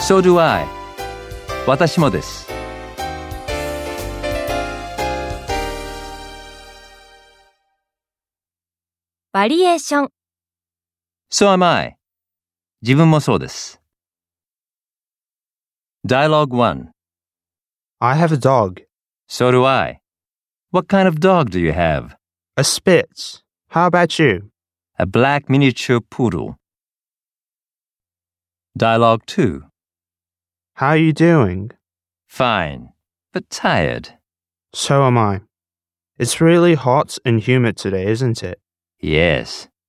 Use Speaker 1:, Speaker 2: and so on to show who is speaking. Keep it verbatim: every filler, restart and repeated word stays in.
Speaker 1: So do I. 私もです。
Speaker 2: バリエーション
Speaker 1: So am I. 自分もそうです。Dialogue one.
Speaker 3: I have a dog.
Speaker 1: So do I. What kind of dog do you have?
Speaker 3: A Spitz. How about you?
Speaker 1: A black miniature poodle. Dialogue two.
Speaker 3: How are you doing?
Speaker 1: Fine, but tired.
Speaker 3: So am I. It's really hot and humid today, isn't it?
Speaker 1: Yes.